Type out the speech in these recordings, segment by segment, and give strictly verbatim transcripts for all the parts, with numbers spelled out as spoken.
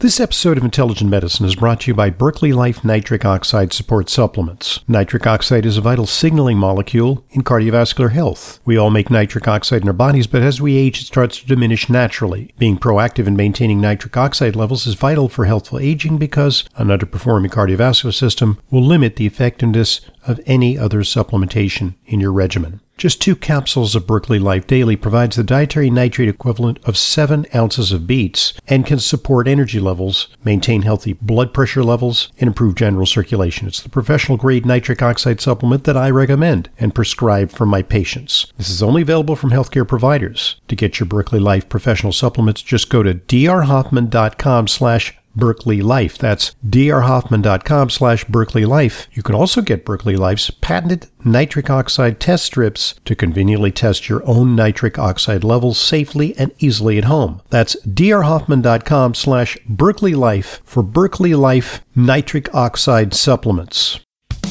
This episode of Intelligent Medicine is brought to you by Berkeley Life Nitric Oxide Support Supplements. Nitric oxide is a vital signaling molecule in cardiovascular health. We all make nitric oxide in our bodies, but as we age, it starts to diminish naturally. Being proactive in maintaining nitric oxide levels is vital for healthful aging because an underperforming cardiovascular system will limit the effectiveness of any other supplementation in your regimen. Just two capsules of Berkeley Life Daily provides the dietary nitrate equivalent of seven ounces of beets and can support energy levels, maintain healthy blood pressure levels, and improve general circulation. It's the professional-grade nitric oxide supplement that I recommend and prescribe for my patients. This is only available from healthcare providers. To get your Berkeley Life professional supplements, just go to drhoffman.com slash Berkeley Life. That's drhoffman.com slash Berkeley Life. You can also get Berkeley Life's patented nitric oxide test strips to conveniently test your own nitric oxide levels safely and easily at home. That's drhoffman.com slash Berkeley Life for Berkeley Life nitric oxide supplements.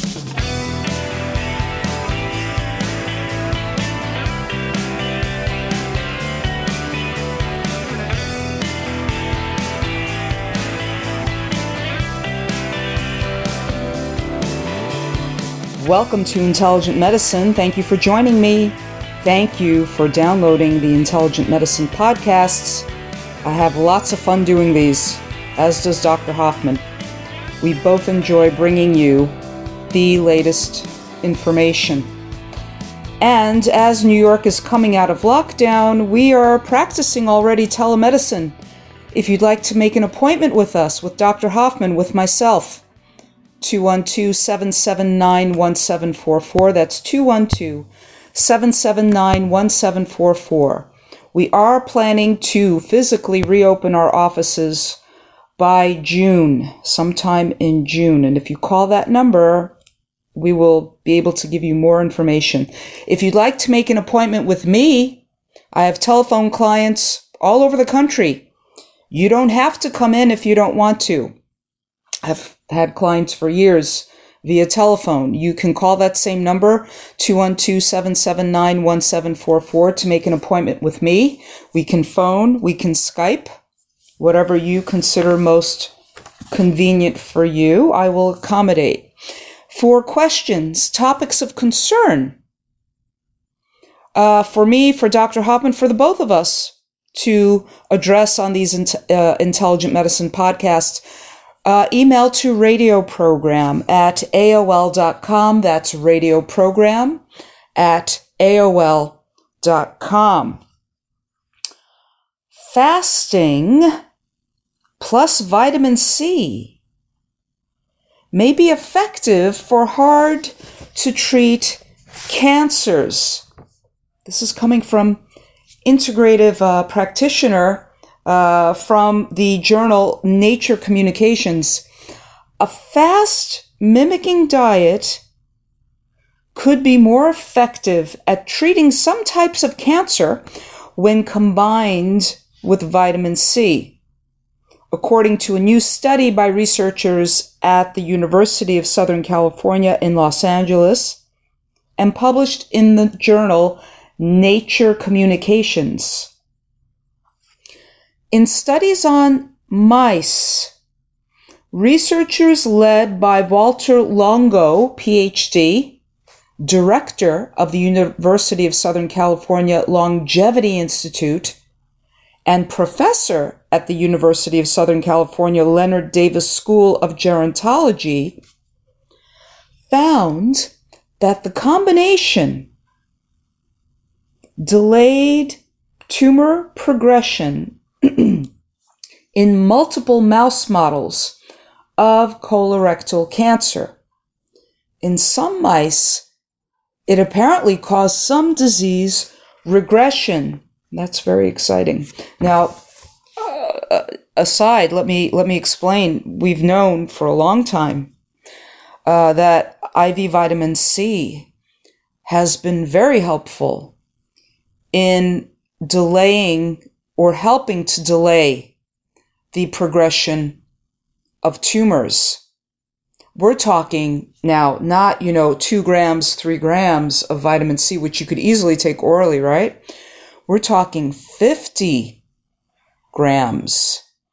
Welcome to Intelligent Medicine. Thank you for joining me. Thank you for downloading the Intelligent Medicine podcasts. I have lots of fun doing these, as does Doctor Hoffman. We both enjoy bringing you the latest information. And as New York is coming out of lockdown, we are practicing already telemedicine. If you'd like to make an appointment with us, with Doctor Hoffman, with myself, two one two, seven seven nine, one seven four four. That's two one two, seven seven nine, one seven four four. We are planning to physically reopen our offices by June, sometime in June. And if you call that number, we will be able to give you more information. If you'd like to make an appointment with me, I have telephone clients all over the country. You don't have to come in if you don't want to. I've had clients for years via telephone. You can call that same number, two one two, seven seven nine, one seven four four, to make an appointment with me. We can phone, we can Skype, whatever you consider most convenient for you, I will accommodate. For questions, topics of concern, uh, for me, for Doctor Hoffman, for the both of us to address on these in- uh, Intelligent Medicine podcasts, Uh, email to radio program at A O L dot com. That's radio program at A O L dot com. Fasting plus vitamin C may be effective for hard to treat cancers. This is coming from integrative uh, practitioner Uh, from the journal Nature Communications. A fast mimicking diet could be more effective at treating some types of cancer when combined with vitamin C. According to a new study by researchers at the University of Southern California in Los Angeles and published in the journal Nature Communications. In studies on mice, researchers led by Walter Longo, P H D, director of the University of Southern California Longevity Institute, and professor at the University of Southern California Leonard Davis School of Gerontology, found that the combination delayed tumor progression in multiple mouse models of colorectal cancer. In some mice, it apparently caused some disease regression. That's very exciting. Now, uh, aside, let me let me explain. We've known for a long time uh, that I V vitamin C has been very helpful in delaying or helping to delay the progression of tumors. We're talking now not, you know, two grams, three grams of vitamin C, which you could easily take orally, right? We're talking fifty grams.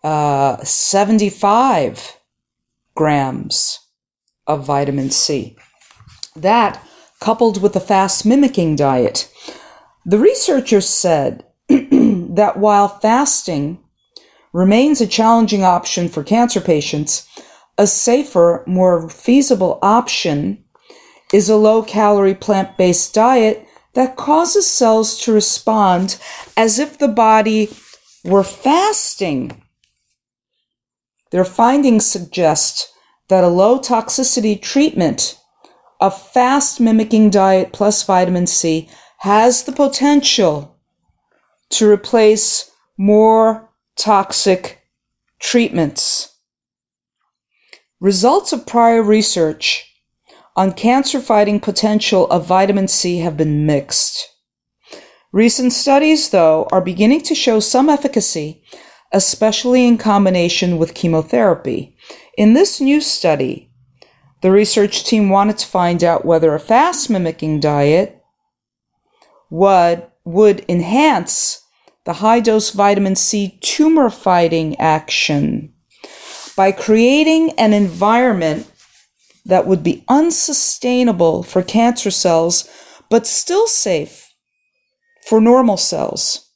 uh, seventy-five grams of vitamin C. That, coupled with the fast mimicking diet, the researchers said that while fasting remains a challenging option for cancer patients, a safer, more feasible option is a low-calorie plant-based diet that causes cells to respond as if the body were fasting. Their findings suggest that a low-toxicity treatment of fast-mimicking diet plus vitamin C has the potential to replace more toxic treatments. Results of prior research on cancer-fighting potential of vitamin C have been mixed. Recent studies, though, are beginning to show some efficacy, especially in combination with chemotherapy. In this new study, the research team wanted to find out whether a fast-mimicking diet would, would enhance the high-dose vitamin C tumor-fighting action by creating an environment that would be unsustainable for cancer cells, but still safe for normal cells.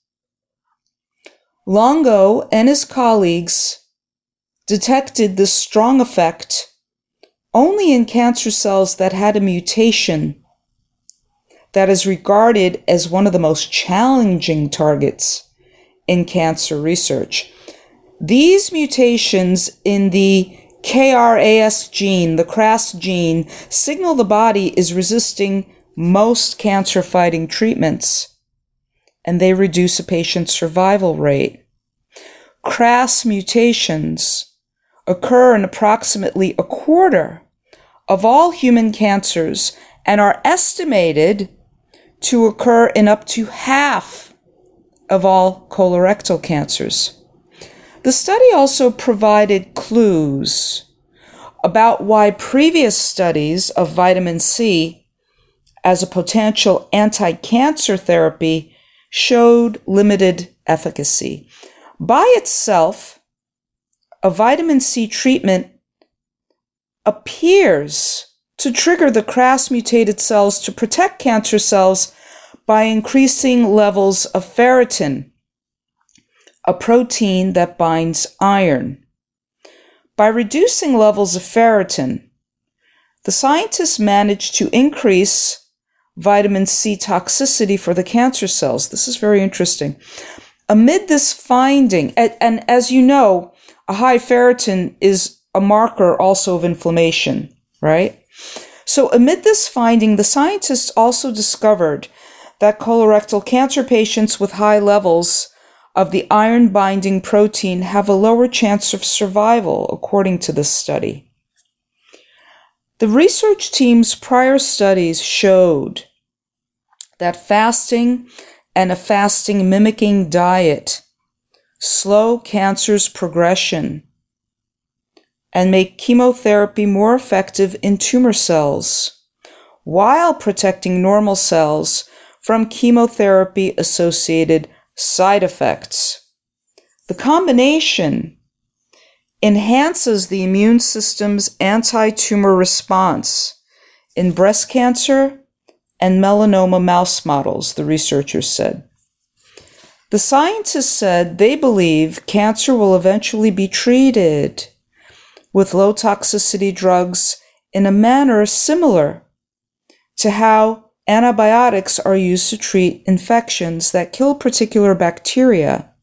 Longo and his colleagues detected this strong effect only in cancer cells that had a mutation that is regarded as one of the most challenging targets in cancer research. These mutations in the K R A S gene, the K R A S gene, signal the body is resisting most cancer-fighting treatments, and they reduce a patient's survival rate. K R A S mutations occur in approximately a quarter of all human cancers and are estimated to occur in up to half of all colorectal cancers. The study also provided clues about why previous studies of vitamin C as a potential anti-cancer therapy showed limited efficacy. By itself, a vitamin C treatment appears to trigger the K R A S mutated cells to protect cancer cells by increasing levels of ferritin, a protein that binds iron. By reducing levels of ferritin, the scientists managed to increase vitamin C toxicity for the cancer cells. This is very interesting. Amid this finding, and, and as you know, a high ferritin is a marker also of inflammation, right? So amid this finding, the scientists also discovered that colorectal cancer patients with high levels of the iron-binding protein have a lower chance of survival, according to this study. The research team's prior studies showed that fasting and a fasting-mimicking diet slow cancer's progression and make chemotherapy more effective in tumor cells, while protecting normal cells from chemotherapy-associated side effects. The combination enhances the immune system's anti-tumor response in breast cancer and melanoma mouse models, the researchers said. The scientists said they believe cancer will eventually be treated with low-toxicity drugs in a manner similar to how antibiotics are used to treat infections that kill particular bacteria,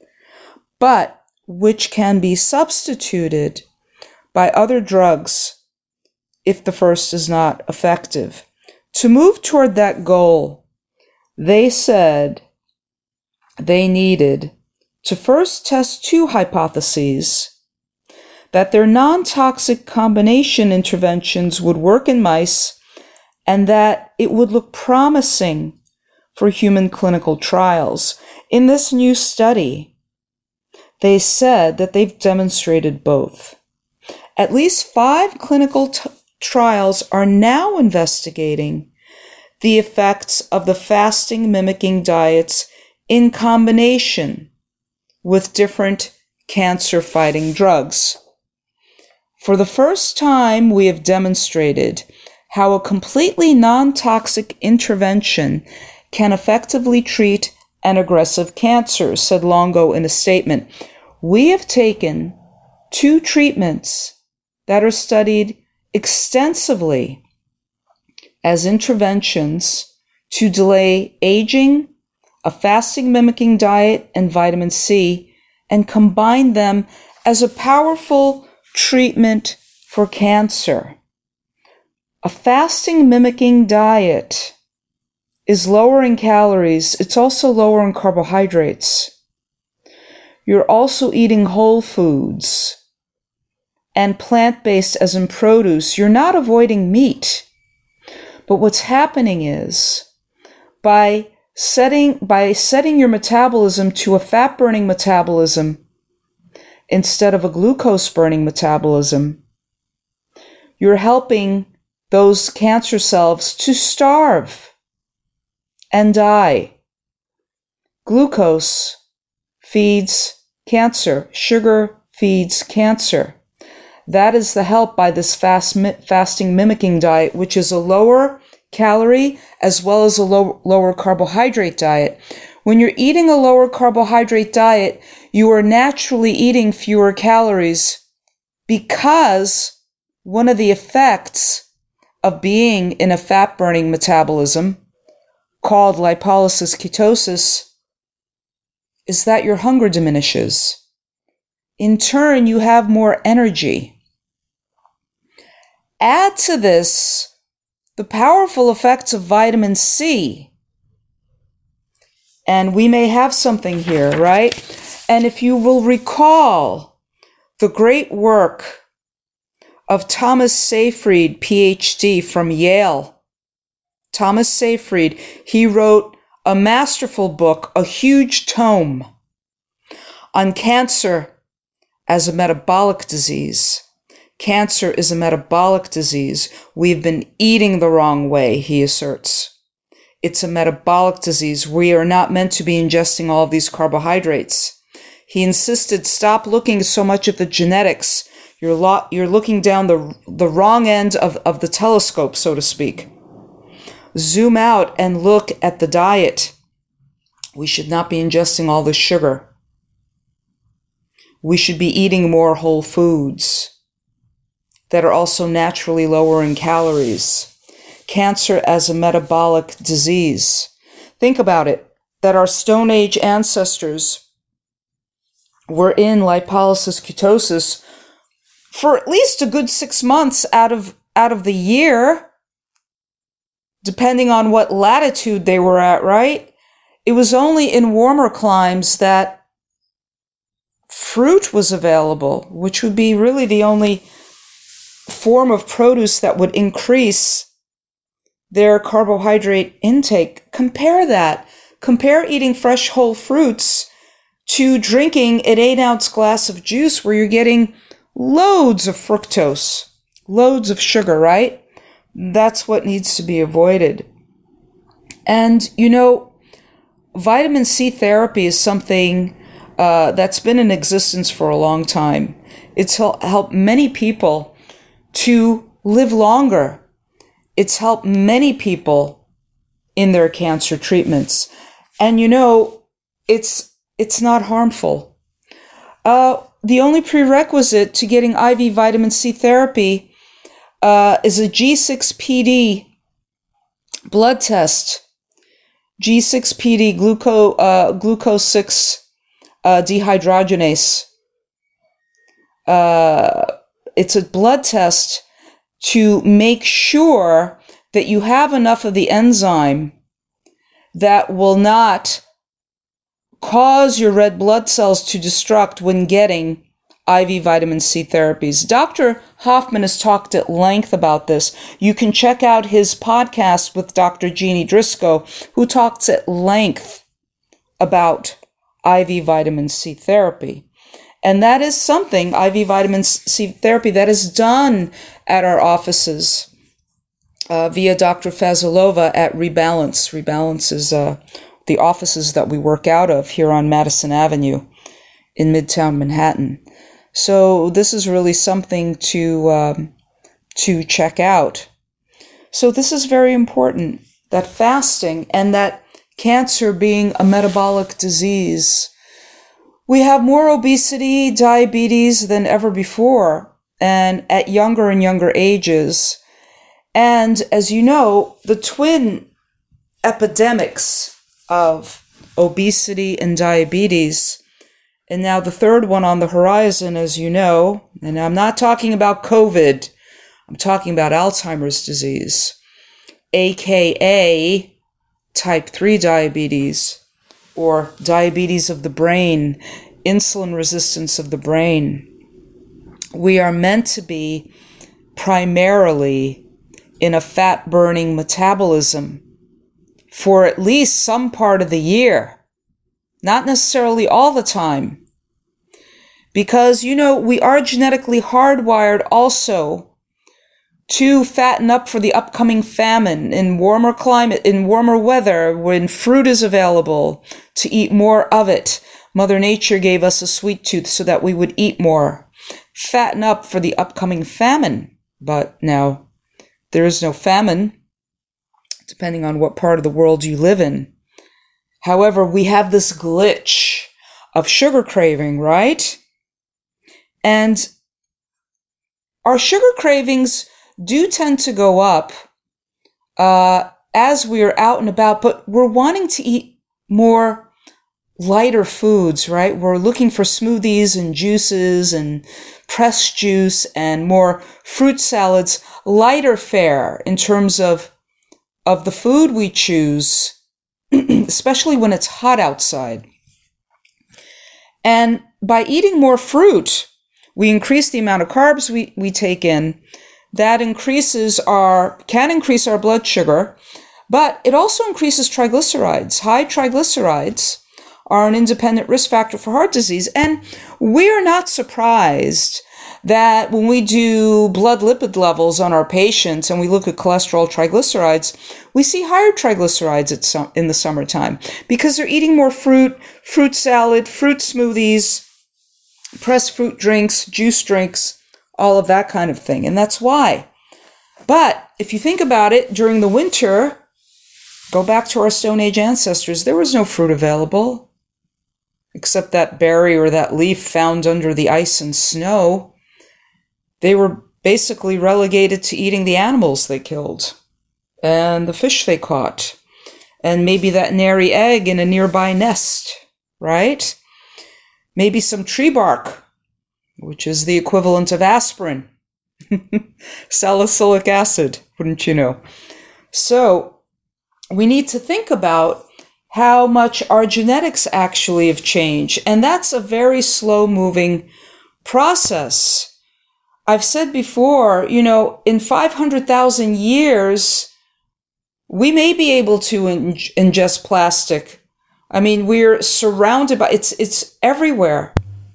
but which can be substituted by other drugs if the first is not effective. To move toward that goal, they said they needed to first test two hypotheses: that their non-toxic combination interventions would work in mice, and that it would look promising for human clinical trials. In this new study, they said that they've demonstrated both. At least five clinical t- trials are now investigating the effects of the fasting mimicking diets in combination with different cancer-fighting drugs. For the first time, we have demonstrated how a completely non-toxic intervention can effectively treat an aggressive cancer, said Longo in a statement. We have taken two treatments that are studied extensively as interventions to delay aging, a fasting mimicking diet, and vitamin C, and combine them as a powerful treatment for cancer. A fasting mimicking diet is lower in calories. It's also lower in carbohydrates. You're also eating whole foods and plant-based as in produce. You're not avoiding meat. But what's happening is by setting, by setting your metabolism to a fat-burning metabolism instead of a glucose-burning metabolism, you're helping those cancer cells to starve and die. Glucose feeds cancer. Sugar feeds cancer. That is the help by this fast, fasting mimicking diet, which is a lower calorie as well as a low, lower carbohydrate diet. When you're eating a lower carbohydrate diet, you are naturally eating fewer calories because one of the effects of being in a fat-burning metabolism called lipolysis ketosis is that your hunger diminishes. In turn, you have more energy. Add to this the powerful effects of vitamin C, and we may have something here, right? And if you will recall the great work of Thomas Seyfried, P H D from Yale. Thomas Seyfried, he wrote a masterful book, a huge tome on cancer as a metabolic disease. Cancer is a metabolic disease. We've been eating the wrong way, he asserts. It's a metabolic disease. We are not meant to be ingesting all of these carbohydrates. He insisted, stop looking so much at the genetics. You're, lo- you're looking down the, the wrong end of, of the telescope, so to speak. Zoom out and look at the diet. We should not be ingesting all this sugar. We should be eating more whole foods that are also naturally lower in calories. Cancer as a metabolic disease. Think about it, that our Stone Age ancestors were in lipolysis ketosis for at least a good six months out of, out of the year, depending on what latitude they were at, right? It was only in warmer climes that fruit was available, which would be really the only form of produce that would increase their carbohydrate intake. Compare that. Compare eating fresh whole fruits to drinking an eight ounce glass of juice where you're getting loads of fructose, loads of sugar, right? That's what needs to be avoided. And, you know, vitamin C therapy is something uh, that's been in existence for a long time. It's hel- helped many people to live longer. It's helped many people in their cancer treatments. And, you know, it's it's not harmful. Uh, the only prerequisite to getting I V vitamin C therapy uh, is a G six P D blood test. G six P D, gluco, uh, glucose six uh, dehydrogenase. Uh, it's a blood test to make sure that you have enough of the enzyme that will not cause your red blood cells to destruct when getting I V vitamin C therapies. Doctor Hoffman has talked at length about this. You can check out his podcast with Doctor Jeannie Driscoll, who talks at length about I V vitamin C therapy. And that is something, I V vitamin C therapy, that is done at our offices uh, via Doctor Fazilova at Rebalance. Rebalance is uh, the offices that we work out of here on Madison Avenue in Midtown Manhattan. So this is really something to um, to check out. So this is very important, that fasting and that cancer being a metabolic disease. We have more obesity, diabetes than ever before, and at younger and younger ages. And as you know, the twin epidemics of obesity and diabetes, and now the third one on the horizon, as you know, and I'm not talking about COVID, I'm talking about Alzheimer's disease, aka type three diabetes, or diabetes of the brain, insulin resistance of the brain. We are meant to be primarily in a fat-burning metabolism for at least some part of the year, not necessarily all the time. Because, you know, we are genetically hardwired also to fatten up for the upcoming famine in warmer climate, in warmer weather, when fruit is available, to eat more of it. Mother Nature gave us a sweet tooth so that we would eat more. Fatten up for the upcoming famine. But now, there is no famine, depending on what part of the world you live in. However, we have this glitch of sugar craving, right? And our sugar cravings do tend to go up uh, as we're out and about, but we're wanting to eat more lighter foods, right? We're looking for smoothies and juices and pressed juice and more fruit salads, lighter fare in terms of, of the food we choose, especially when it's hot outside. And by eating more fruit, we increase the amount of carbs we, we take in. That increases our, can increase our blood sugar, but it also increases triglycerides. High triglycerides are an independent risk factor for heart disease. And we're not surprised that when we do blood lipid levels on our patients and we look at cholesterol, triglycerides, we see higher triglycerides at some, in the summertime because they're eating more fruit, fruit salad, fruit smoothies, pressed fruit drinks, juice drinks, all of that kind of thing. And that's why. But if you think about it, during the winter, go back to our Stone Age ancestors, there was no fruit available except that berry or that leaf found under the ice and snow. They were basically relegated to eating the animals they killed and the fish they caught and maybe that nary egg in a nearby nest, right? Maybe some tree bark, which is the equivalent of aspirin, salicylic acid, wouldn't you know? So we need to think about how much our genetics actually have changed, and that's a very slow-moving process. I've said before, you know, in five hundred thousand years, we may be able to in- ingest plastic. I mean, we're surrounded by, it's, it's everywhere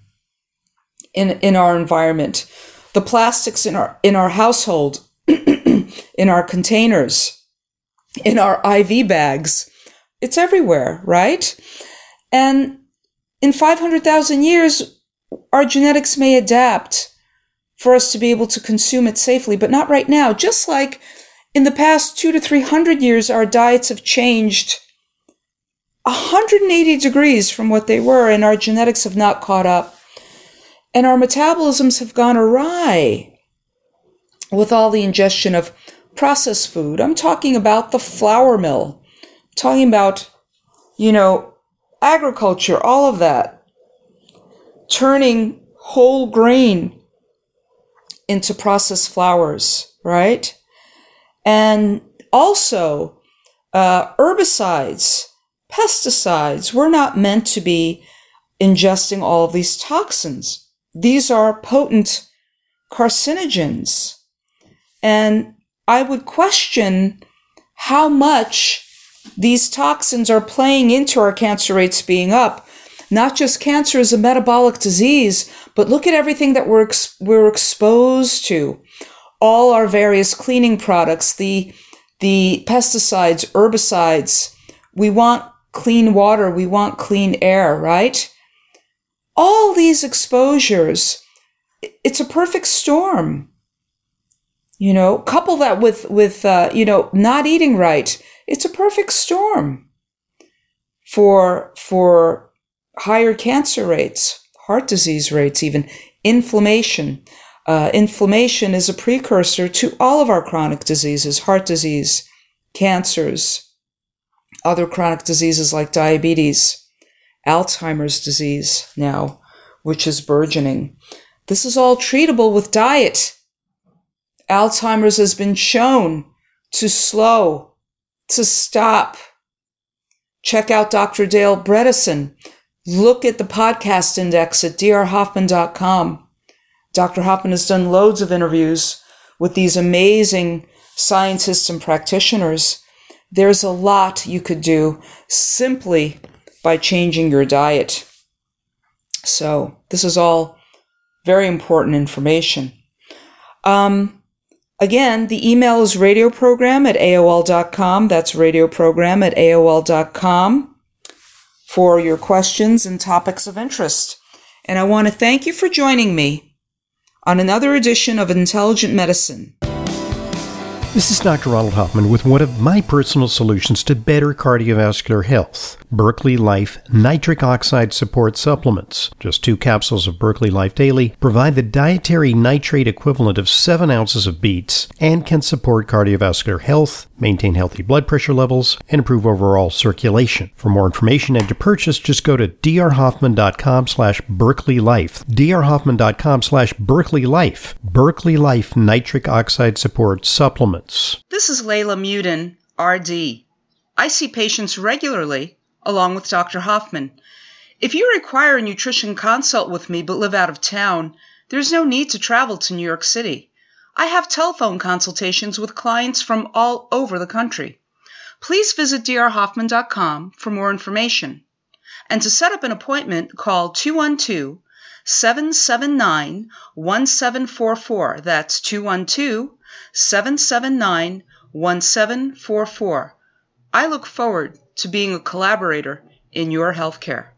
in, in our environment. The plastics in our, in our household, in our containers, in our I V bags, it's everywhere, right? And in five hundred thousand years, our genetics may adapt for us to be able to consume it safely, but not right now. Just like in the past two to three hundred years, our diets have changed one hundred eighty degrees from what they were, and our genetics have not caught up. And our metabolisms have gone awry with all the ingestion of processed food. I'm talking about the flour mill, I'm talking about, you know, agriculture, all of that, turning whole grain into processed flours, right? And also uh, herbicides, pesticides. We're not meant to be ingesting all of these toxins. These are potent carcinogens. And I would question how much these toxins are playing into our cancer rates being up. Not just cancer as a metabolic disease, but look at everything that we're ex- we're exposed to. All our various cleaning products, the the pesticides, herbicides. We want clean water, we want clean air, right? all these exposures, it's a perfect storm. You know, couple that with, with uh, you know, not eating right. It's a perfect storm for, for higher cancer rates, heart disease rates, even inflammation. Uh, inflammation is a precursor to all of our chronic diseases, heart disease, cancers, other chronic diseases like diabetes, Alzheimer's disease now, which is burgeoning. This is all treatable with diet. Alzheimer's has been shown to slow, to stop. Check out Doctor Dale Bredesen. Look at the podcast index at d r hoffman dot com. Doctor Hoffman has done loads of interviews with these amazing scientists and practitioners. There's a lot you could do simply by changing your diet. So this is all very important information. Um, again, the email is radioprogram at A O L dot com. That's radioprogram at A O L dot com for your questions and topics of interest. And I want to thank you for joining me on another edition of Intelligent Medicine. This is Doctor Ronald Hoffman with one of my personal solutions to better cardiovascular health, Berkeley Life Nitric Oxide Support Supplements. Just two capsules of Berkeley Life Daily provide the dietary nitrate equivalent of seven ounces of beets and can support cardiovascular health, maintain healthy blood pressure levels, and improve overall circulation. For more information and to purchase, just go to d r hoffman dot com slash Berkeley Life. d r hoffman dot com slash Berkeley Life. Berkeley Life Nitric Oxide Support Supplements. This is Layla Mudin, R D. I see patients regularly, along with Doctor Hoffman. If you require a nutrition consult with me but live out of town, there's no need to travel to New York City. I have telephone consultations with clients from all over the country. Please visit d r hoffman dot com for more information. And to set up an appointment, call two one two, seven seven nine, one seven four four. That's two one two, seven seven nine, one seven four four. I look forward to being a collaborator in your healthcare.